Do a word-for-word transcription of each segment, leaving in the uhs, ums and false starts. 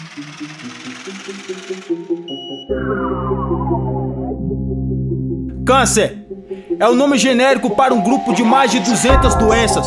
Câncer é o nome genérico para um grupo de mais de duzentas doenças.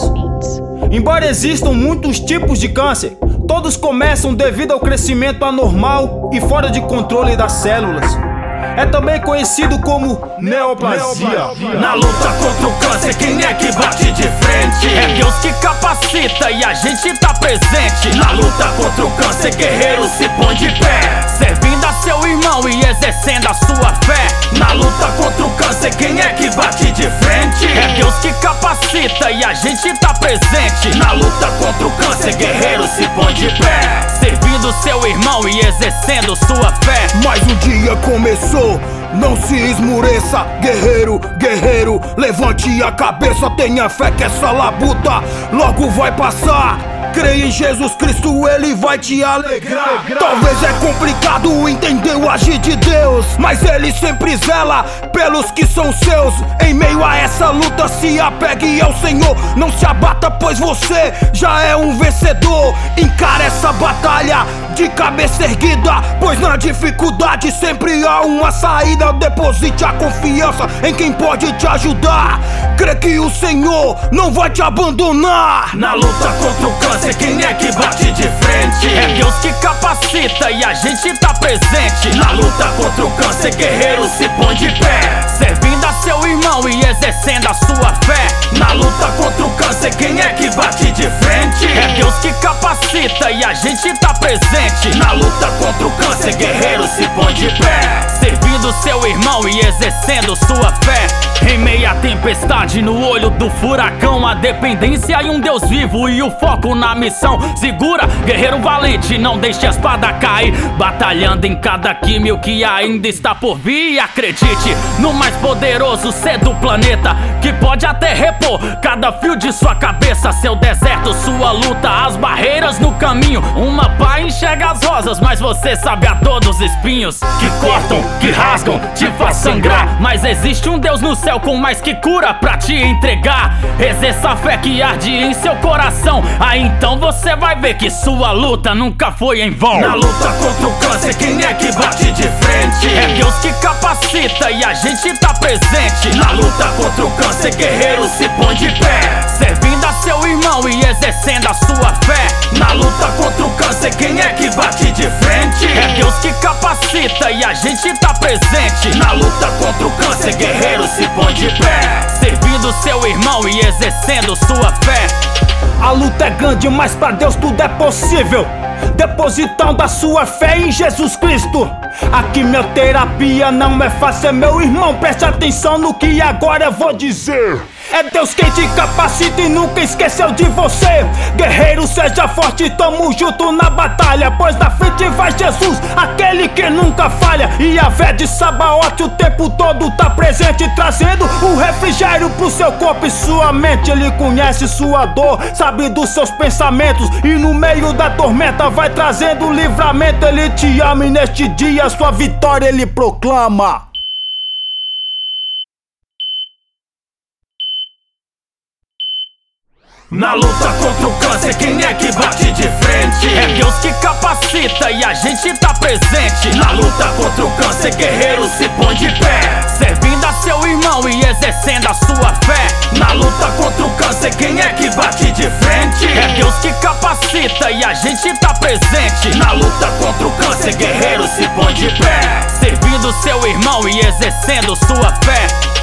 Embora existam muitos tipos de câncer, todos começam devido ao crescimento anormal e fora de controle das células. É também conhecido como neoplasia. Na luta contra o câncer, quem é que bate de frente? É Deus que capacita e a gente tá presente. Na luta contra o câncer, guerreiro se põe de pé, servindo a seu irmão e exercendo a sua fé. Na luta contra o câncer, quem é que bate de frente? É Deus que capacita e a gente tá presente. Na luta contra o câncer, guerreiro se põe de pé, servindo seu irmão e exercendo sua fé. Mais um dia começou, não se esmureça, guerreiro, guerreiro, levante a cabeça, tenha fé que essa labuta logo vai passar. Creia em Jesus Cristo, Ele vai te alegrar. Talvez é complicado entender o agir de Deus, mas Ele sempre zela pelos que são seus. Em meio a essa luta, se apegue ao Senhor, não se abata, pois você já é um vencedor. Encara essa batalha de cabeça erguida, pois na dificuldade sempre há uma saída. Deposite a confiança em quem pode te ajudar. Crê que o Senhor não vai te abandonar. Na luta contra o câncer, quem é que bate de frente? É Deus que capacita e a gente tá presente. Na luta contra o câncer, guerreiro se põe de pé, servindo a seu irmão e exercendo a sua fé. Na luta contra o câncer, quem é que bate de frente? É Deus que capacita e a gente tá presente. Na luta contra o câncer, guerreiro se põe de pé, servindo seu irmão e exercendo sua fé. Em meio à tempestade, no olho do furacão, a dependência em um Deus vivo e o foco na missão. Segura, guerreiro valente, não deixe a espada cair, batalhando em cada químio que ainda está por vir. Acredite no mais poderoso ser do planeta, que pode até repor cada fio de sua cabeça. Seu deserto, sua luta, as barreiras no caminho. Uma pá enxerga as rosas, mas você sabe a dor dos espinhos que cortam, que rasgam, te faz sangrar. Mas existe um Deus no céu com mais que cura pra te entregar. Exerça a fé que arde em seu coração, aí então você vai ver que sua luta nunca foi em vão. Na luta contra o câncer, quem é que bate de frente? É Deus que capacita e a gente tá presente. Na luta contra o câncer, guerreiro se põe de pé, servindo a seu irmão e exercendo a sua fé. Na luta contra o câncer, quem é que bate de frente? É Deus que capacita e a gente tá presente. Na luta contra o câncer, guerreiro se põe de pé, servindo seu irmão e exercendo sua fé. A luta é grande, mas pra Deus tudo é possível, depositando a sua fé em Jesus Cristo. A quimioterapia não é fácil, meu irmão, preste atenção no que agora eu vou dizer. É Deus quem te capacita e nunca esqueceu de você. Guerreiro, seja forte, tamo junto na batalha, pois na frente vai Jesus, aquele que nunca falha. E a fé de Sabaote o tempo todo tá presente, trazendo o refrigério pro seu corpo e sua mente. Ele conhece sua dor, sabe dos seus pensamentos, e no meio da tormenta vai trazendo livramento. Ele te ama e neste dia sua vitória ele proclama. Na luta contra o câncer, quem é que bate de frente? É Deus que capacita e a gente tá presente. Na luta contra o câncer, guerreiro se põe de pé, servindo a seu irmão e exercendo a sua fé. Na luta contra o câncer, quem é que bate de frente? É Deus que capacita e a gente tá presente. Na luta contra o câncer, guerreiro se põe de pé, servindo seu irmão e exercendo sua fé.